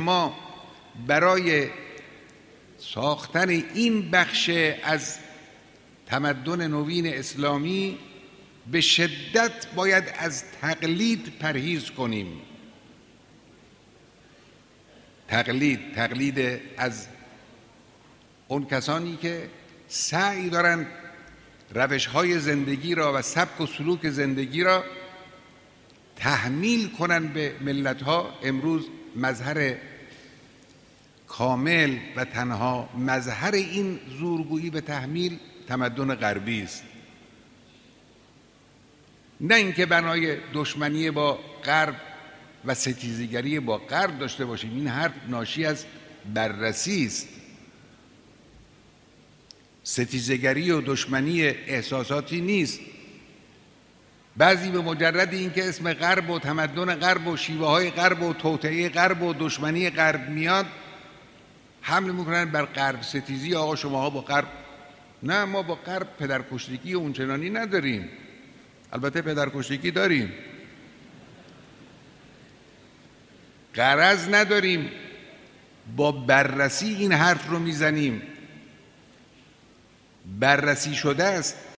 ما برای ساختن این بخش از تمدن نوین اسلامی به شدت باید از تقلید پرهیز کنیم. تقلید از اون کسانی که سعی دارن روش‌های زندگی را و سبک و سلوک زندگی را تحمیل کنن به ملت‌ها. امروز مظهر کامل و تنها مظهر این زورگویی به تحمیل تمدن غربی است، نه اینکه بنای دشمنی با غرب و ستیزگری با غرب داشته باشیم. این حرف ناشی از بررسی است. ستیزگری و دشمنی احساساتی نیست. بعضی به مجرد اینکه اسم غرب و تمدن غرب و شیوه های غرب و توطئه غرب و دشمنی غرب میاد حمله میکنن بر غرب ستیزی. آقا شماها با غرب. نه، ما با غرب پدرکشتگی اونچنانی نداریم. البته پدرکشتگی داریم، غرض نداریم. با بررسی این حرف رو میزنیم. بررسی شده است.